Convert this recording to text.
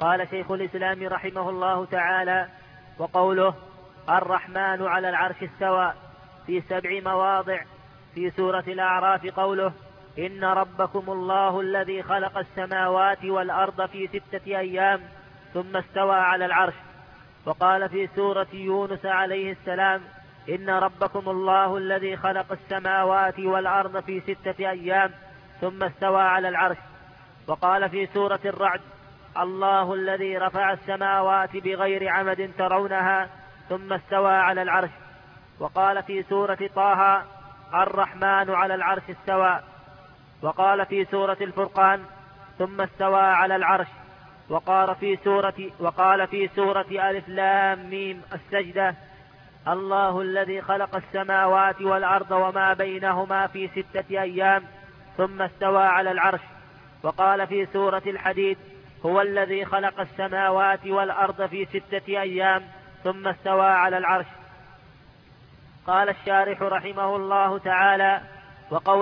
قال شيخ الإسلام رحمه الله تعالى: وقوله الرحمن على العرش استوى في 7 مواضع. في سورة الأعراف قوله: إن ربكم الله الذي خلق السماوات والأرض في 6 أيام ثم استوى على العرش. وقال في سورة يونس عليه السلام: إن ربكم الله الذي خلق السماوات والأرض في 6 أيام ثم استوى على العرش. وقال في سورة الرعد: الله الذي رفع السماوات بغير عمد ترونها ثم استوى على العرش. وقال في سورة طه: الرحمن على العرش استوى. وقال في سورة الفرقان: ثم استوى على العرش. وقال في سورة ألف لام ميم السجدة: الله الذي خلق السماوات والأرض وما بينهما في 6 أيام ثم استوى على العرش. وقال في سورة الحديد: هو الذي خلق السماوات والأرض في 6 أيام ثم استوى على العرش. قال الشارح رحمه الله تعالى: وقول